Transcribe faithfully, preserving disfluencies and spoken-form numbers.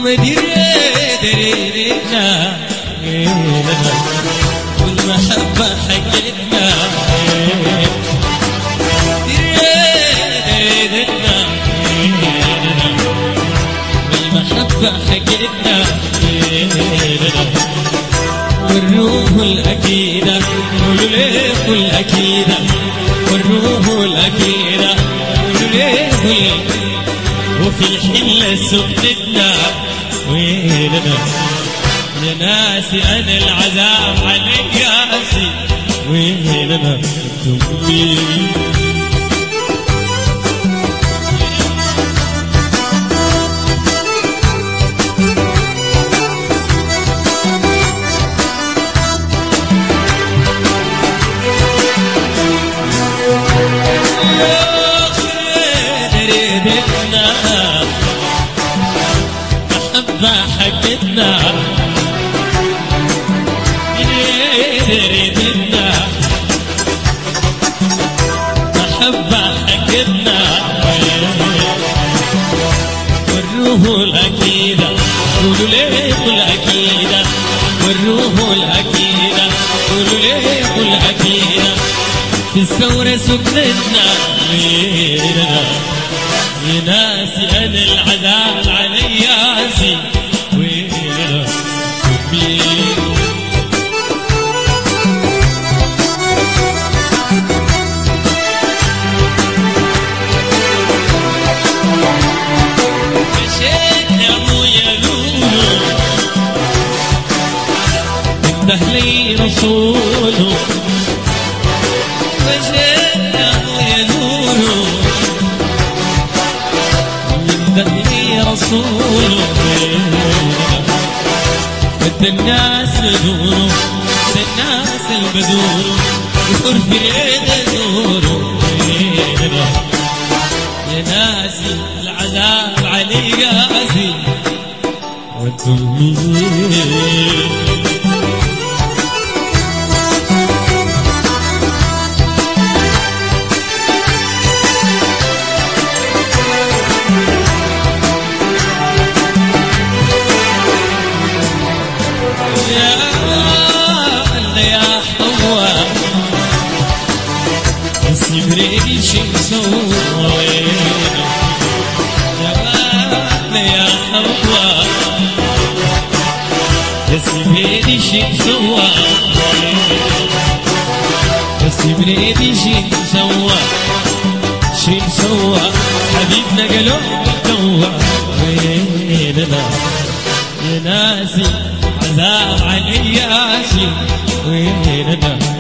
درينا والمحبة حقتنا درينا والمحبة حقتنا والروح الأكيدة والليل الأكيدة والروح الأكيدة والليل وفي الحلة سكتتنا ويننا يا ناسي أنا العذاب علي قاسي ويننا تملي حقتنا دريدنا محبة حقتنا والروح الأكيدة قولوا ليه الأكيدة والروح الأكيدة قولوا ليه الأكيدة في الثورة سكنتنا لينا يا ناسي أنا العذاب علي ياسي ويننا تبين مشيت يا أبويا لولو انده لي رسوله مشيت يا أبويا لولو لي رسوله بد الناس بدونه بد الناس البدونه يخر في يد زوره يا ناسي العذاب علي قاسي وانتم مين بريدي شي مسوى يا ولد يا حوا بس بريدي شي مسوى بس بريدي شي مسوى شي مسوى حبيبنا قالوا توا ويننا يا ناسي عذاب علي ياسي ويننا